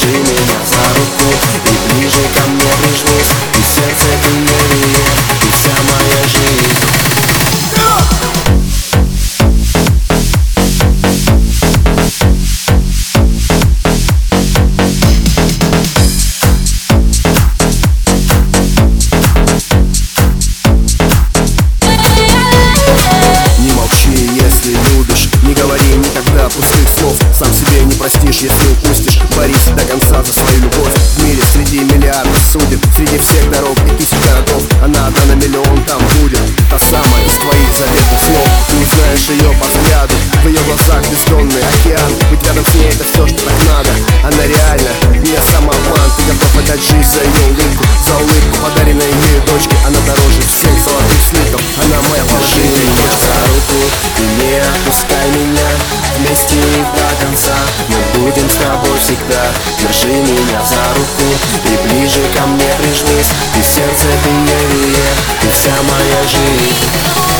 Держи меня за руку и ближе ко мне прижмись. Ты сердце, ты невие, ты вся моя жизнь. Не говори никогда пустых слов. Сам себе не простишь, если упустишь. Борись до конца за свою любовь. В мире среди миллиардов судеб, среди всех дорог и тысяч городов, она одна на миллион там будет. Та самая из твоих заветных снов. Ты узнаешь ее по взгляду, в ее глазах бездонный океан. Быть рядом с ней это все, что так надо. Она реально, не самообман. Ты готов отдать жизнь за ее улыбку, за улыбку, подаренной ею дочке. Она дороже всех золотых слитков. Она моя положение. За руку и не отпускай меня, вместе и до конца. Мы будем с тобой всегда. Держи меня за руку и ближе ко мне прижмись. Ты сердце, ты невие, ты вся моя жизнь.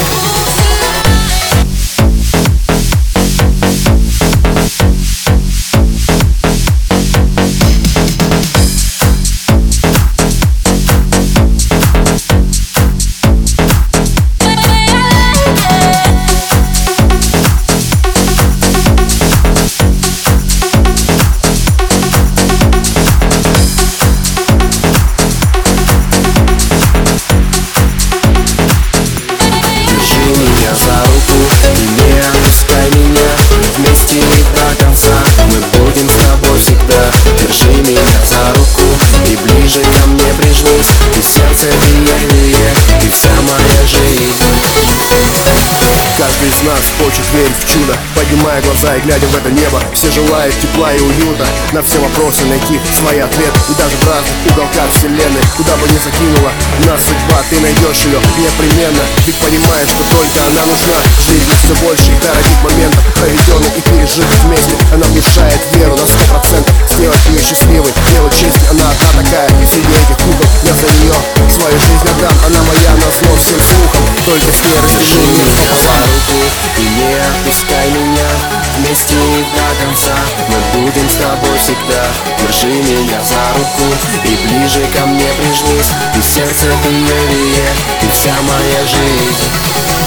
За руку и не отпускай меня, вместе и до конца. Мы будем с тобой всегда. Держи меня за руку и ближе ко мне прижмись. Ты сердце, ты невие, ты вся моя жизнь. Каждый из нас хочет верить в чудо, поднимая глаза и глядя в это небо. Все желают тепла и уюта, на все вопросы найти свой ответ. И даже в разных уголках вселенной, куда бы ни закинула нас судьба, ты найдешь ее непременно. Ведь понимаешь, что только она нужна. Жизнь все больше и дорогих моментов, проведенных и пережитых вместе. Она внушает веру на 100%, сделать ее счастливой, делать честь. Она одна такая, среди этих кукол. Я за нее свою жизнь отдам. Она моя на зло всем слухам, только с ней растяжи мир пополам. Руку и не отпускай меня, вместе и до конца. Мы будем с тобой всегда. Держи меня за руку и ближе ко мне прижмись. Ты сердце, ты невие, ты вся моя жизнь.